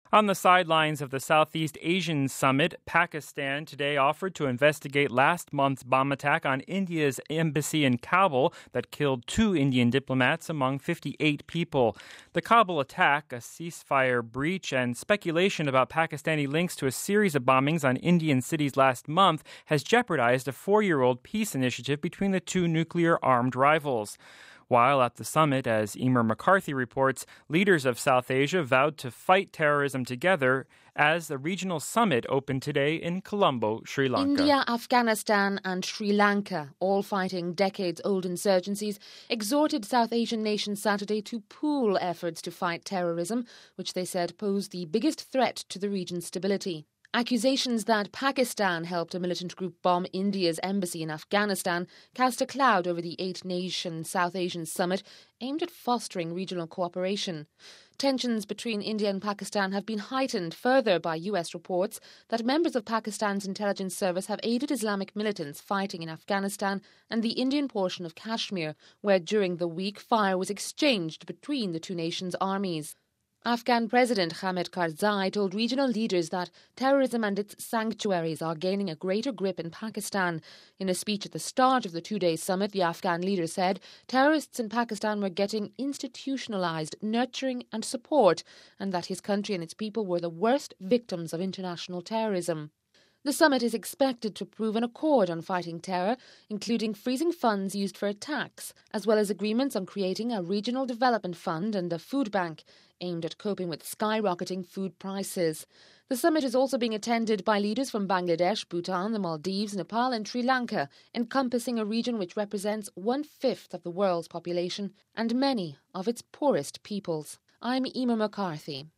On the sidelines of the Southeast Asian Summit, Pakistan today offered to investigate last month's bomb attack on India's embassy in Kabul that killed 2 Indian diplomats among 58 people. The Kabul attack, a ceasefire breach, and speculation about Pakistani links to a series of bombings on Indian cities last month has jeopardized a 4-year-old peace initiative between the 2 nuclear-armed rivals. While at the summit, as Emer McCarthy reports, leaders of South Asia vowed to fight terrorism together as the regional summit opened today in Colombo, Sri Lanka. India, Afghanistan and Sri Lanka, all fighting decades-old insurgencies, exhorted South Asian nations Saturday to pool efforts to fight terrorism, which they said posed the biggest threat to the region's stability. Accusations that Pakistan helped a militant group bomb India's embassy in Afghanistan cast a cloud over the 8-nation South Asian summit aimed at fostering regional cooperation. Tensions between India and Pakistan have been heightened further by US reports that members of Pakistan's intelligence service have aided Islamic militants fighting in Afghanistan and the Indian portion of Kashmir, where during the week fire was exchanged between the 2 nations' armies. Afghan President Hamid Karzai told regional leaders that terrorism and its sanctuaries are gaining a greater grip in Pakistan. In a speech at the start of the 2-day summit, the Afghan leader said terrorists in Pakistan were getting institutionalized nurturing and support, and that his country and its people were the worst victims of international terrorism. The summit is expected to prove an accord on fighting terror, including freezing funds used for attacks, as well as agreements on creating a regional development fund and a food bank aimed at coping with skyrocketing food prices. The summit is also being attended by leaders from Bangladesh, Bhutan, the Maldives, Nepal and Sri Lanka, encompassing a region which represents 1/5 of the world's population and many of its poorest peoples. I'm Emer McCarthy.